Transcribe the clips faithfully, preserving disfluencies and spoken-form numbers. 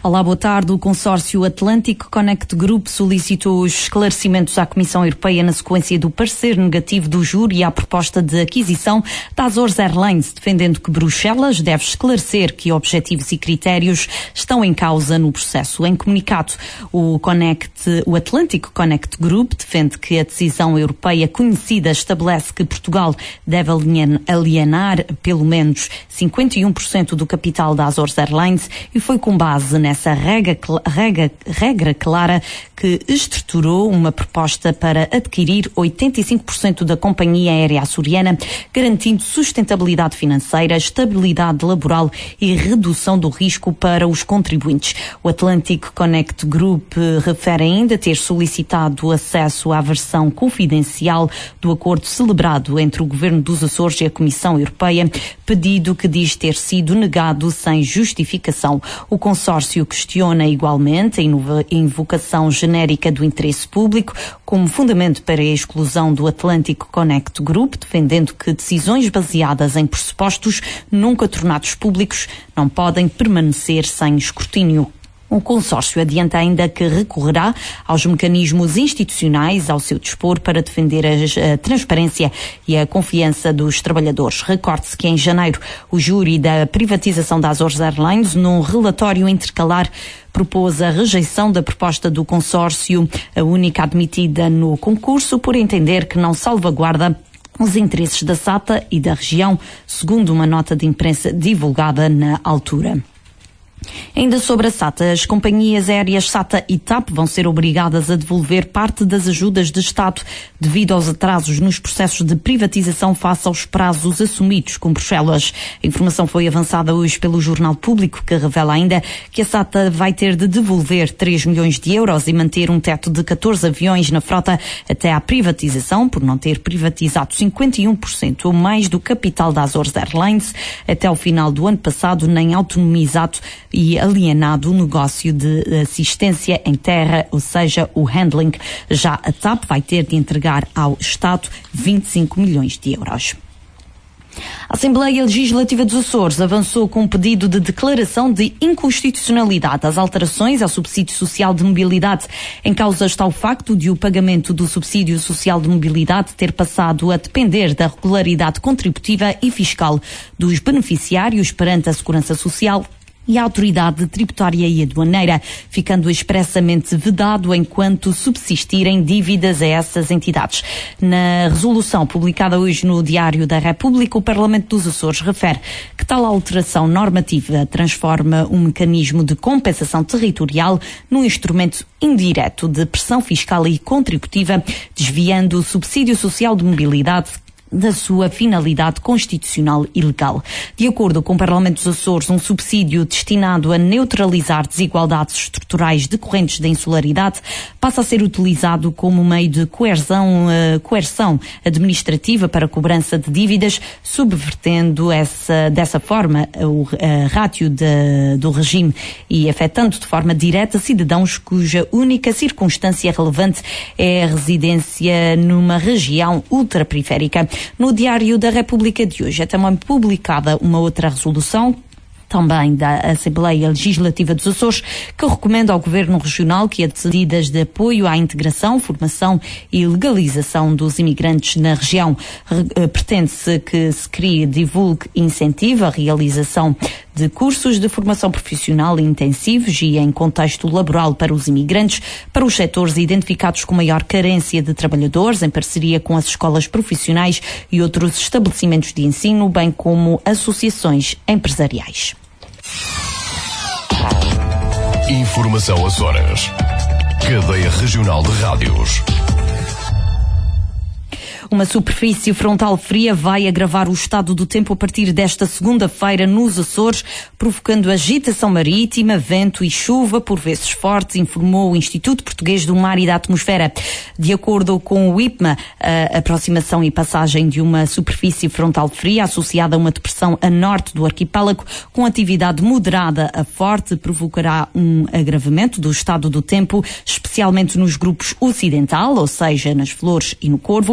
Olá, boa tarde. O consórcio Atlantic Connect Group solicitou os esclarecimentos à Comissão Europeia na sequência do parecer negativo do júri à proposta de aquisição da Azores Airlines, defendendo que Bruxelas deve esclarecer que objetivos e critérios estão em causa no processo. Em comunicado, o, Connect, o Atlantic Connect Group defende que a decisão europeia conhecida estabelece que Portugal deve alienar pelo menos cinquenta e um por cento do capital da Azores Airlines e foi com base nessa regra, regra, regra clara que estruturou uma proposta para adquirir oitenta e cinco por cento da companhia aérea açoriana, garantindo sustentabilidade financeira, estabilidade laboral e redução do risco para os contribuintes. O Atlantic Connect Group refere ainda ter solicitado acesso à versão confidencial do acordo celebrado entre o Governo dos Açores e a Comissão Europeia, pedido que diz ter sido negado sem justificação. O consórcio questiona igualmente a invocação genérica do interesse público como fundamento para a exclusão do Atlantic Connect Group, defendendo que decisões baseadas em pressupostos nunca tornados públicos não podem permanecer sem escrutínio. O consórcio adianta ainda que recorrerá aos mecanismos institucionais ao seu dispor para defender a, a transparência e a confiança dos trabalhadores. Recorde-se que em janeiro o júri da privatização da Azores Airlines, num relatório intercalar, propôs a rejeição da proposta do consórcio, a única admitida no concurso, por entender que não salvaguarda os interesses da SATA e da região, segundo uma nota de imprensa divulgada na altura. Ainda sobre a SATA, as companhias aéreas SATA e TAP vão ser obrigadas a devolver parte das ajudas de Estado devido aos atrasos nos processos de privatização face aos prazos assumidos com Bruxelas. A informação foi avançada hoje pelo Jornal Público, que revela ainda que a SATA vai ter de devolver três milhões de euros e manter um teto de catorze aviões na frota até à privatização, por não ter privatizado cinquenta e um por cento ou mais do capital da Azores Airlines até ao final do ano passado, nem autonomizado e alienado o negócio de assistência em terra, ou seja, o handling. Já a TAP vai ter de entregar ao Estado vinte e cinco milhões de euros. A Assembleia Legislativa dos Açores avançou com um pedido de declaração de inconstitucionalidade às alterações ao subsídio social de mobilidade. Em causa está o facto de o pagamento do subsídio social de mobilidade ter passado a depender da regularidade contributiva e fiscal dos beneficiários perante a Segurança Social e a autoridade tributária e aduaneira, ficando expressamente vedado enquanto subsistirem dívidas a essas entidades. Na resolução publicada hoje no Diário da República, o Parlamento dos Açores refere que tal alteração normativa transforma um mecanismo de compensação territorial num instrumento indireto de pressão fiscal e contributiva, desviando o subsídio social de mobilidade da sua finalidade constitucional e legal. De acordo com o Parlamento dos Açores, um subsídio destinado a neutralizar desigualdades estruturais decorrentes da insularidade passa a ser utilizado como meio de coerção, uh, coerção administrativa para a cobrança de dívidas, subvertendo essa, dessa forma o a rátio de, do regime e afetando de forma direta cidadãos cuja única circunstância relevante é a residência numa região ultraperiférica. No Diário da República de hoje é também publicada uma outra resolução, também da Assembleia Legislativa dos Açores, que recomenda ao Governo Regional que as medidas de apoio à integração, formação e legalização dos imigrantes na região. Pretende-se que se crie, divulgue e incentive a realização de cursos de formação profissional intensivos e em contexto laboral para os imigrantes, para os setores identificados com maior carência de trabalhadores, em parceria com as escolas profissionais e outros estabelecimentos de ensino, bem como associações empresariais. Informação Açores. Cadeia Regional de Rádios. Uma superfície frontal fria vai agravar o estado do tempo a partir desta segunda-feira nos Açores, provocando agitação marítima, vento e chuva, por vezes fortes, informou o Instituto Português do Mar e da Atmosfera. De acordo com o I P M A, a aproximação e passagem de uma superfície frontal fria associada a uma depressão a norte do arquipélago, com atividade moderada a forte, provocará um agravamento do estado do tempo, especialmente nos grupos ocidental, ou seja, nas Flores e no Corvo, e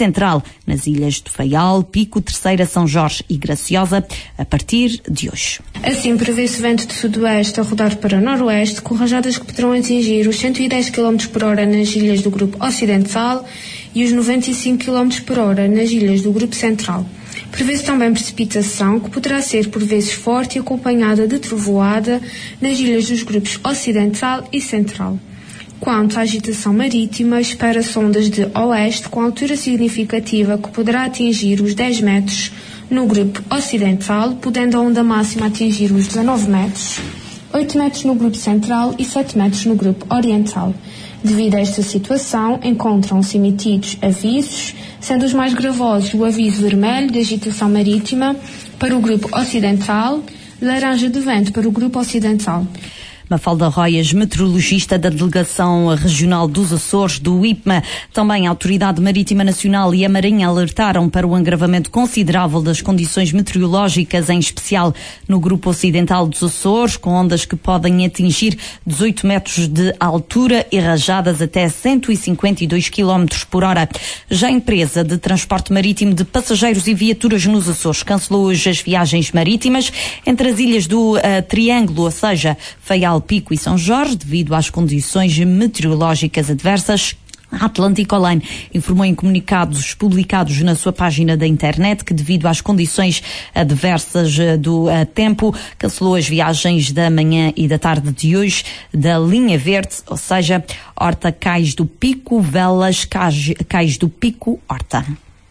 central, nas ilhas de Faial, Pico, Terceira, São Jorge e Graciosa, a partir de hoje. Assim, prevê-se vento de sudoeste a rodar para noroeste, com rajadas que poderão atingir os cento e dez quilómetros por hora nas ilhas do grupo ocidental e os noventa e cinco quilómetros por hora nas ilhas do grupo central. Prevê-se também precipitação, que poderá ser por vezes forte e acompanhada de trovoada nas ilhas dos grupos ocidental e central. Quanto à agitação marítima, espera-se ondas de oeste com altura significativa que poderá atingir os dez metros no grupo ocidental, podendo a onda máxima atingir os dezanove metros, oito metros no grupo central e sete metros no grupo oriental. Devido a esta situação, encontram-se emitidos avisos, sendo os mais gravosos o aviso vermelho de agitação marítima para o grupo ocidental, laranja de vento para o grupo ocidental. Mafalda Roias, meteorologista da Delegação Regional dos Açores, do I P M A. Também a Autoridade Marítima Nacional e a Marinha alertaram para o agravamento considerável das condições meteorológicas, em especial no grupo ocidental dos Açores, com ondas que podem atingir dezoito metros de altura e rajadas até cento e cinquenta e dois quilómetros por hora. Já a empresa de transporte marítimo de passageiros e viaturas nos Açores cancelou hoje as viagens marítimas entre as ilhas do uh, Triângulo, ou seja, Faial, Pico e São Jorge, devido às condições meteorológicas adversas. A Atlântico Line informou em comunicados publicados na sua página da internet que, devido às condições adversas do uh, tempo, cancelou as viagens da manhã e da tarde de hoje da linha verde, ou seja, Horta Cais do Pico, Velas Cais, Cais do Pico, Horta.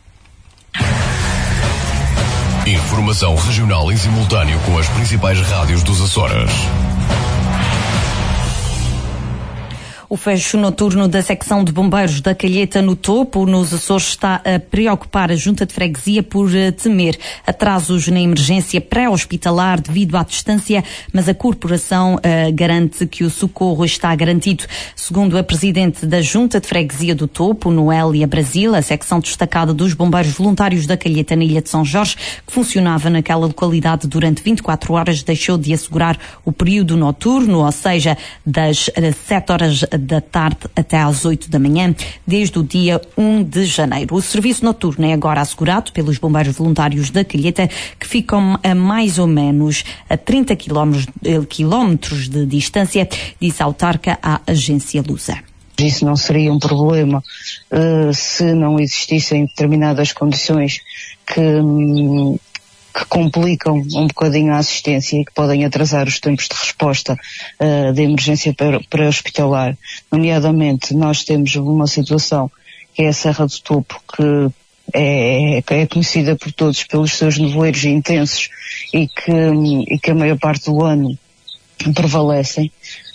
Informação regional em simultâneo com as principais rádios dos Açores. O fecho noturno da secção de bombeiros da Calheta no Topo, nos Açores, está a preocupar a Junta de Freguesia por temer atrasos na emergência pré-hospitalar devido à distância, mas a corporação uh, garante que o socorro está garantido. Segundo a presidente da Junta de Freguesia do Topo, Noélia Brasil, a secção destacada dos bombeiros voluntários da Calheta na Ilha de São Jorge, que funcionava naquela localidade durante vinte e quatro horas, deixou de assegurar o período noturno, ou seja, das sete horas da tarde até às oito da manhã, desde o dia um de janeiro. O serviço noturno é agora assegurado pelos bombeiros voluntários da Calheta, que ficam a mais ou menos a trinta quilómetros de distância, disse a autarca à agência Lusa. Isso não seria um problema uh, se não existissem determinadas condições que... Hum, que complicam um bocadinho a assistência e que podem atrasar os tempos de resposta uh, de emergência pré-hospitalar. Nomeadamente, nós temos uma situação que é a Serra do Topo, que é, é conhecida por todos pelos seus nevoeiros intensos e que, e que a maior parte do ano prevalecem.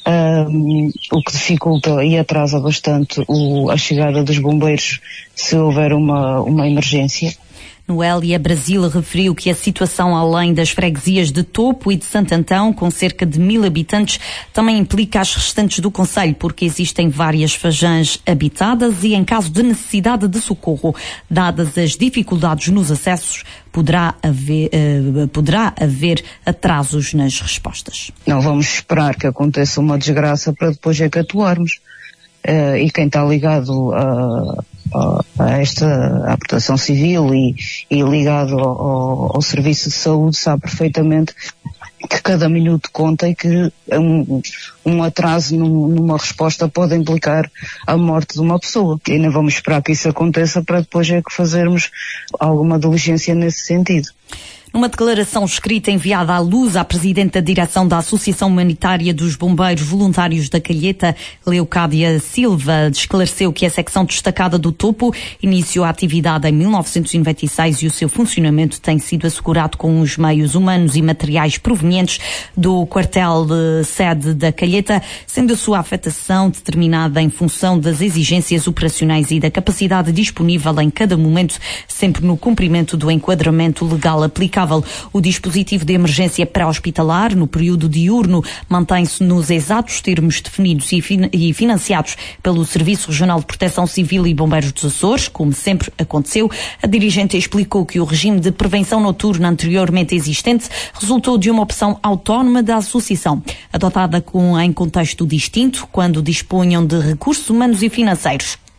Um, o que dificulta e atrasa bastante o, a chegada dos bombeiros se houver uma, uma emergência. Noélia Brasil referiu que a situação além das freguesias de Topo e de Santo Antão, com cerca de mil habitantes, também implica as restantes do concelho, porque existem várias fajãs habitadas e, em caso de necessidade de socorro, dadas as dificuldades nos acessos, poderá haver, uh, poderá haver atrasos nas respostas. Não vamos esperar que aconteça uma desgraça para depois é que atuarmos. Uh, e quem está ligado a, a, a esta à proteção civil e, e ligado ao, ao serviço de saúde sabe perfeitamente que cada minuto conta e que um, um atraso num, numa resposta pode implicar a morte de uma pessoa. E não vamos esperar que isso aconteça para depois é que fazermos alguma diligência nesse sentido. Numa declaração escrita enviada à Luz à Presidente da Direção da Associação Humanitária dos Bombeiros Voluntários da Calheta, Leocádia Silva, esclareceu que a secção destacada do Topo iniciou a atividade em mil novecentos e noventa e seis e o seu funcionamento tem sido assegurado com os meios humanos e materiais provenientes do quartel de sede da Calheta, sendo a sua afetação determinada em função das exigências operacionais e da capacidade disponível em cada momento, sempre no cumprimento do enquadramento legal aplicável. O dispositivo de emergência pré-hospitalar, no período diurno, mantém-se nos exatos termos definidos e, fin- e financiados pelo Serviço Regional de Proteção Civil e Bombeiros dos Açores, como sempre aconteceu. A dirigente explicou que o regime de prevenção noturna anteriormente existente resultou de uma opção autónoma da associação, adotada com, em contexto distinto, quando dispunham de recursos humanos e financeiros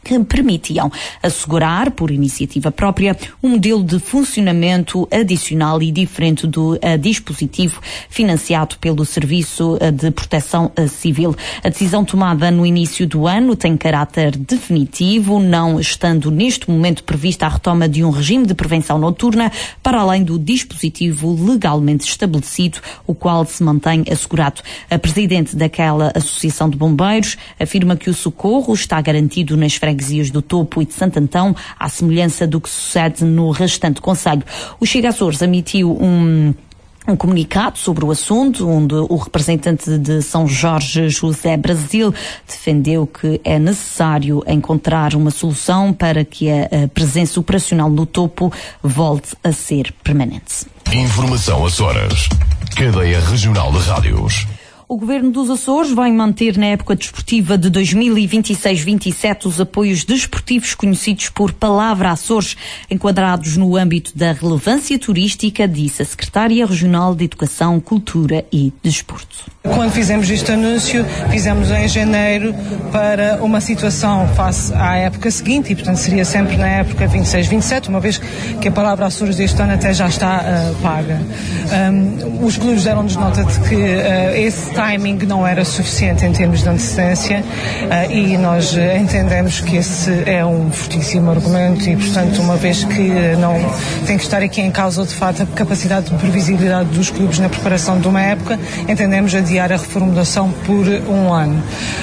que permitiam assegurar, por iniciativa própria, um modelo de funcionamento adicional e diferente do uh, dispositivo financiado pelo Serviço de Proteção Civil. A decisão tomada no início do ano tem caráter definitivo, não estando neste momento prevista a retoma de um regime de prevenção noturna, para além do dispositivo legalmente estabelecido, o qual se mantém assegurado. A presidente daquela Associação de Bombeiros afirma que o socorro está garantido nas freguesias do Topo e de Santo Antão, à semelhança do que sucede no restante concelho. O Chega Açores emitiu um Um comunicado sobre o assunto, onde o representante de São Jorge, José Brasil, defendeu que é necessário encontrar uma solução para que a presença operacional no Topo volte a ser permanente. Informação Açores. Cadeia Regional de Rádios. O Governo dos Açores vai manter na época desportiva de dois mil e vinte e seis vinte e sete os apoios desportivos conhecidos por Palavra Açores, enquadrados no âmbito da relevância turística, disse a Secretária Regional de Educação, Cultura e Desporto. Quando fizemos este anúncio, fizemos em janeiro para uma situação face à época seguinte e, portanto, seria sempre na época vinte e seis vinte e sete, uma vez que a Palavra Açores deste ano até já está uh, paga. Um, os clubes deram-nos nota de que uh, esse timing não era suficiente em termos de antecedência uh, e nós uh, entendemos que esse é um fortíssimo argumento e, portanto, uma vez que uh, não tem que estar aqui em causa, de facto, a capacidade de previsibilidade dos clubes na preparação de uma época, entendemos adiar a reformulação por um ano.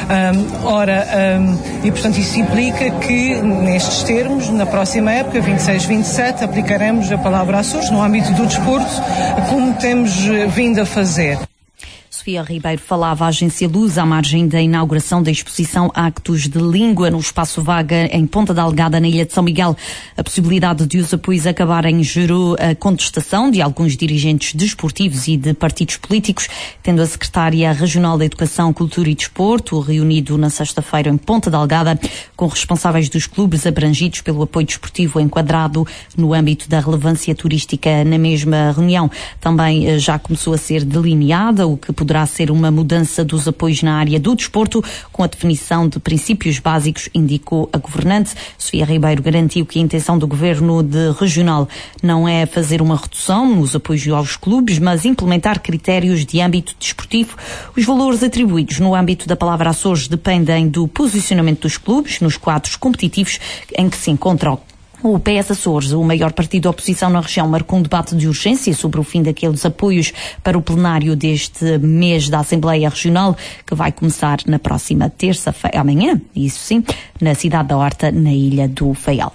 Um, ora, um, e, portanto, isso implica que, nestes termos, na próxima época, vinte e seis vinte e sete, aplicaremos a Palavra Açores no âmbito do desporto, como temos uh, vindo a fazer. Sofia Ribeiro falava à Agência Luz à margem da inauguração da exposição Actos de Língua no Espaço Vaga em Ponta da Algada, na Ilha de São Miguel. A possibilidade de os apoios acabarem gerou a contestação de alguns dirigentes desportivos e de partidos políticos, tendo a Secretária Regional da Educação, Cultura e Desporto reunido na sexta-feira em Ponta da Algada com responsáveis dos clubes abrangidos pelo apoio desportivo enquadrado no âmbito da relevância turística. Na mesma reunião também já começou a ser delineada o que poderá ser uma mudança dos apoios na área do desporto, com a definição de princípios básicos, indicou a governante. Sofia Ribeiro garantiu que a intenção do governo de regional não é fazer uma redução nos apoios aos clubes, mas implementar critérios de âmbito desportivo. Os valores atribuídos no âmbito da Palavra Açores dependem do posicionamento dos clubes nos quadros competitivos em que se encontram. O P S Açores, o maior partido da oposição na região, marcou um debate de urgência sobre o fim daqueles apoios para o plenário deste mês da Assembleia Regional, que vai começar na próxima terça-feira, amanhã, isso sim, na cidade da Horta, na Ilha do Faial.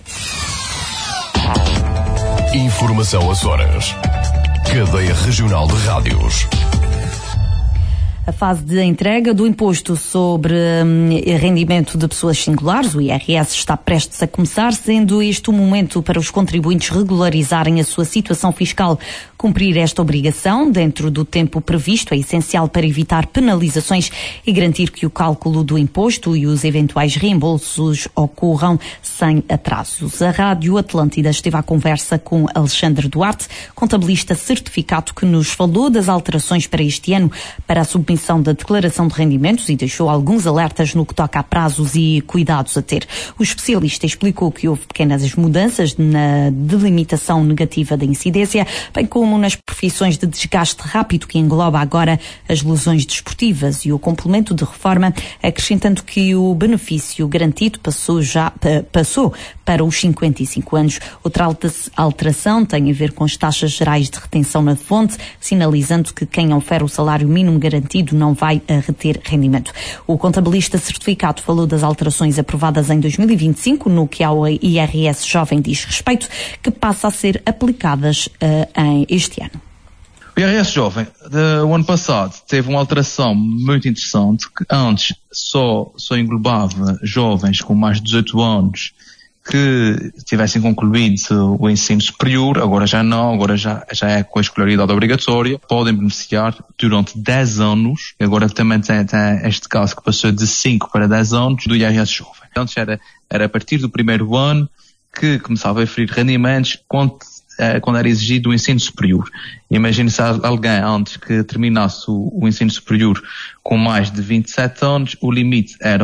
Informação Açores. Cadeia Regional de Rádios. A fase de entrega do imposto sobre hum, rendimento de pessoas singulares, o I R S, está prestes a começar, sendo este o momento para os contribuintes regularizarem a sua situação fiscal. Cumprir esta obrigação dentro do tempo previsto é essencial para evitar penalizações e garantir que o cálculo do imposto e os eventuais reembolsos ocorram sem atrasos. A Rádio Atlântida esteve à conversa com Alexandre Duarte, contabilista certificado, que nos falou das alterações para este ano para a submissão da declaração de rendimentos e deixou alguns alertas no que toca a prazos e cuidados a ter. O especialista explicou que houve pequenas mudanças na delimitação negativa da incidência, bem como nas profissões de desgaste rápido, que engloba agora as lesões desportivas, e o complemento de reforma, acrescentando que o benefício garantido passou já passou para os cinquenta e cinco anos. Outra alteração tem a ver com as taxas gerais de retenção na fonte, sinalizando que quem ofere o salário mínimo garantido não vai reter rendimento. O contabilista certificado falou das alterações aprovadas em dois mil e vinte e cinco no que ao I R S jovem diz respeito, que passa a ser aplicadas uh, em este ano. O I R S jovem, de, o ano passado, teve uma alteração muito interessante, que antes só, só englobava jovens com mais de dezoito anos que tivessem concluído o ensino superior, agora já não, agora já, já é com a escolaridade obrigatória, podem beneficiar durante dez anos, agora também tem, tem este caso que passou de cinco para dez anos, do I R S jovem. Antes era, era a partir do primeiro ano que começava a ferir rendimentos quando, eh, quando era exigido o ensino superior. Imagine-se alguém antes que terminasse o, o ensino superior com mais de vinte e sete anos, o limite eram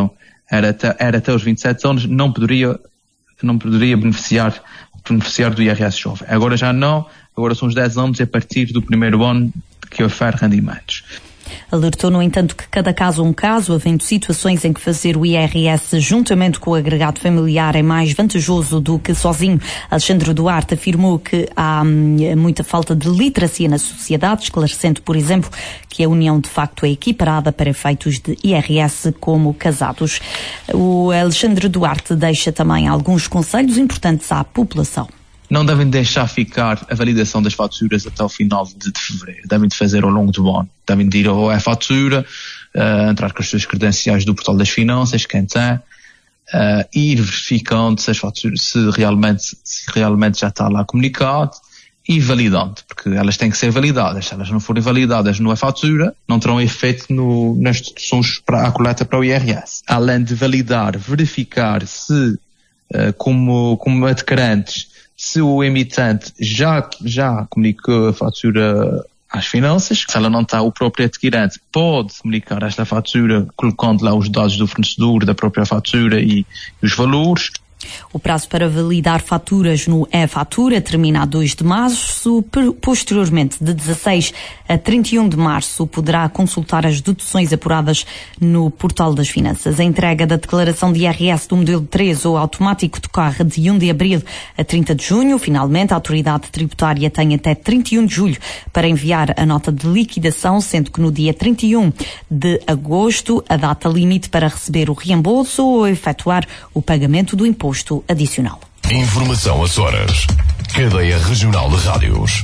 era até, era até os vinte e sete anos, não poderia, não poderia beneficiar, beneficiar do I R S jovem. Agora já não, agora são os dez anos a partir do primeiro ano que ofere rendimentos. Alertou, no entanto, que cada caso é um caso, havendo situações em que fazer o I R S juntamente com o agregado familiar é mais vantajoso do que sozinho. Alexandre Duarte afirmou que há hum, muita falta de literacia na sociedade, esclarecendo, por exemplo, que a união de facto é equiparada para efeitos de I R S como casados. O Alexandre Duarte deixa também alguns conselhos importantes à população. Não devem deixar ficar a validação das faturas até o final de, de fevereiro. Devem de fazer ao longo do ano. Devem de ir ao e-fatura, uh, entrar com as suas credenciais do portal das finanças, quem tem, uh, ir verificando se as faturas, se realmente, se realmente já está lá comunicado, e validando, porque elas têm que ser validadas. Se elas não forem validadas no e-fatura, não terão efeito no, nas deduções para a coleta para o I R S. Além de validar, verificar se, uh, como, como adquirentes, se o emitente já, já comunicou a fatura às finanças, se ela não está, o próprio adquirente pode comunicar esta fatura colocando lá os dados do fornecedor, da própria fatura e os valores. O prazo para validar faturas no e-fatura termina a dois de março. Posteriormente, de dezasseis a trinta e um de março, poderá consultar as deduções apuradas no portal das finanças. A entrega da declaração de I R S do modelo três ou automático decorre de um de abril a trinta de junho. Finalmente, a autoridade tributária tem até trinta e um de julho para enviar a nota de liquidação, sendo que no dia trinta e um de agosto, a data limite para receber o reembolso ou efetuar o pagamento do imposto adicional. Informação às horas. Cadeia Regional de Rádios.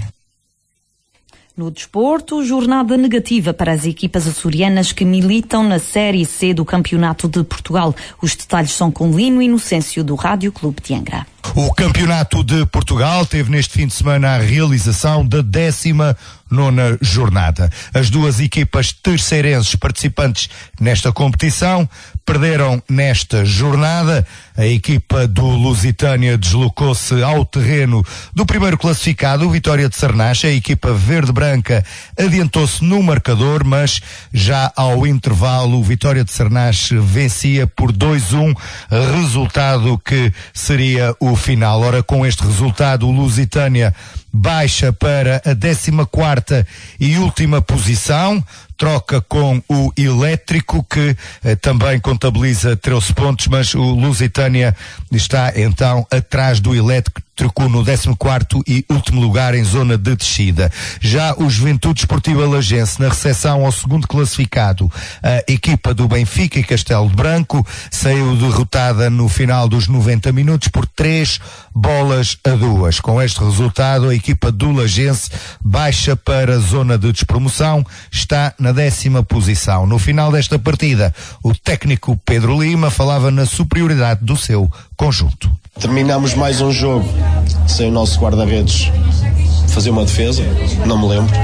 No desporto, jornada negativa para as equipas açorianas que militam na Série C do Campeonato de Portugal. Os detalhes são com Lino Inocêncio, do Rádio Clube de Angra. O Campeonato de Portugal teve neste fim de semana a realização da décima nona jornada. As duas equipas terceirenses participantes nesta competição perderam nesta jornada. A equipa do Lusitânia deslocou-se ao terreno do primeiro classificado, o Vitória de Cernache. A equipa verde-branca adiantou-se no marcador, mas já ao intervalo o Vitória de Cernache vencia por dois a um, resultado que seria o final. Ora, com este resultado, o Lusitânia baixa para a décima quarta e última posição, troca com o Elétrico, que eh, também contabiliza treze pontos, mas o Lusitânia está então atrás do Elétrico no décimo quarto e último lugar em zona de descida. Já o Juventude Esportiva Lagense, na recepção ao segundo classificado, a equipa do Benfica e Castelo Branco, saiu derrotada no final dos noventa minutos por três bolas a duas. Com este resultado, a equipa do Lagense baixa para a zona de despromoção, está na décima posição. No final desta partida, o técnico Pedro Lima falava na superioridade do seu conjunto. Terminamos mais um jogo sem o nosso guarda-redes fazer uma defesa, não me lembro.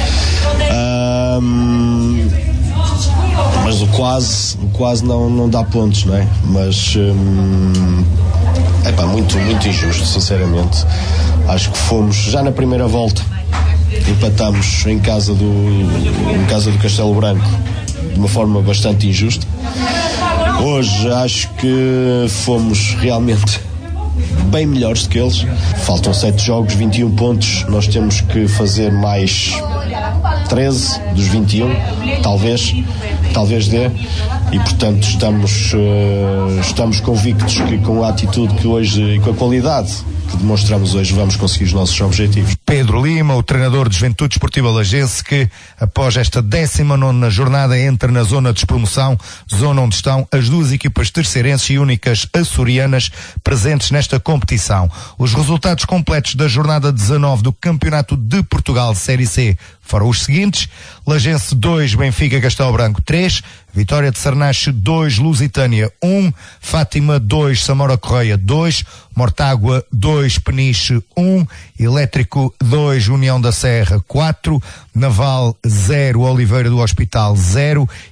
Um, mas o quase, o quase não, não dá pontos, não é? Mas um, é pá, muito, muito injusto, sinceramente. Acho que fomos, já na primeira volta, empatamos em casa do, em casa do Castelo Branco de uma forma bastante injusta. Hoje acho que fomos realmente bem melhores do que eles. Faltam sete jogos, vinte e um pontos. Nós temos que fazer mais treze dos vinte e um, talvez, talvez dê. E portanto estamos, uh, estamos convictos que com a atitude que hoje e com a qualidade que demonstramos hoje vamos conseguir os nossos objetivos. Pedro Lima, o treinador de Juventude Esportiva Lagense, que após esta décima nona jornada entra na zona de despromoção, zona onde estão as duas equipas terceirenses e únicas açorianas presentes nesta competição. Os resultados completos da jornada dezanove do Campeonato de Portugal Série C foram os seguintes: Lagense dois, Benfica Castelo Branco três, Vitória de Cernache dois, Lusitânia um, Fátima dois, Samora Correia dois, Mortágua dois, Peniche um, Elétrico dois, União da Serra quatro, Naval zero, Oliveira do Hospital zero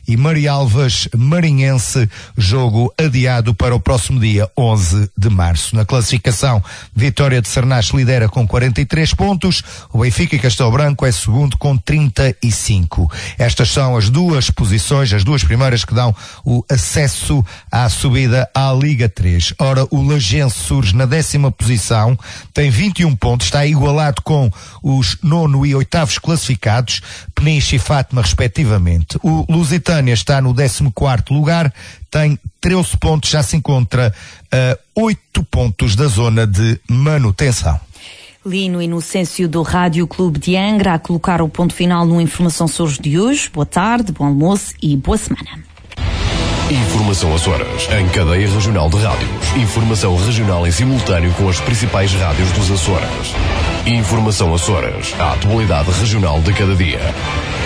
e Marialvas Marinhense, jogo adiado para o próximo dia onze de março. Na classificação, Vitória de Cernache lidera com quarenta e três pontos, o Benfica e Castelo Branco é segundo com trinta e cinco. Estas são as duas posições, as duas primeiras que dão o acesso à subida à Liga três. Ora, o Lagense surge na décima posição, tem vinte e um pontos, está igualado com os nono e oitavos classificados, Peniche e Fátima respectivamente. O Lusitânia está no décimo quarto lugar, tem treze pontos, já se encontra a oito pontos da zona de manutenção. Lino Inocêncio do Rádio Clube de Angra a colocar o ponto final no Informação Açores de hoje. Boa tarde, bom almoço e boa semana. Informação Açores, em cadeia regional de rádios. Informação regional em simultâneo com as principais rádios dos Açores. Informação Açores, a atualidade regional de cada dia.